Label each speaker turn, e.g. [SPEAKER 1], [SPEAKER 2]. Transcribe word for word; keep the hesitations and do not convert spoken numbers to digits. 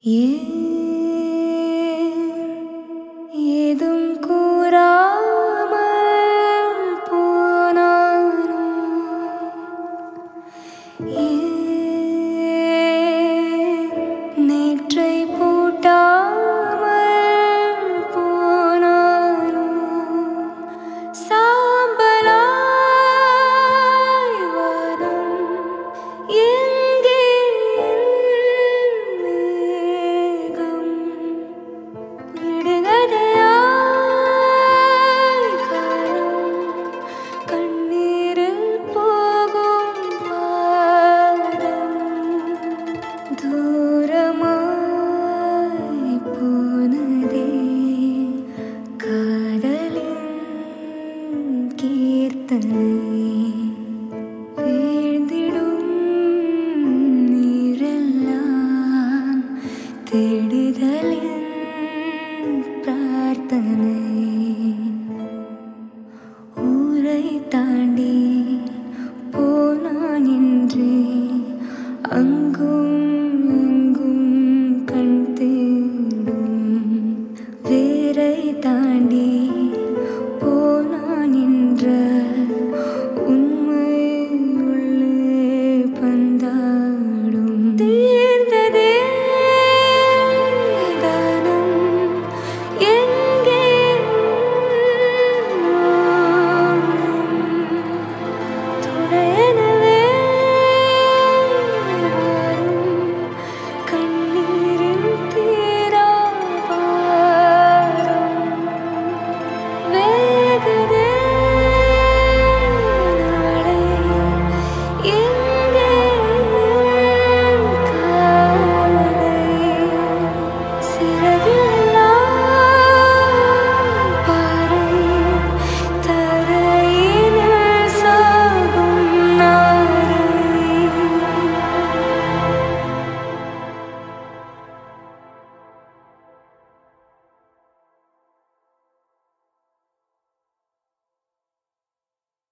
[SPEAKER 1] ஏதும் கூறாமல் போனானோ, நேற்றை பூட்டாமல் போனானோ, சாம்பலாய் வானம் எங்கே மேகம், விடுகதையாய் காலம் கண்ணீரில் போகும் பாதம், தூரமாய் போனதே காதலின் கீர்த்தனை, வீழ்ந்திடும் நீரெல்லாம் தேடுதலின் பிரார்த்தனை, ஊரை தாண்டி போனான் இன்றே அங்கும்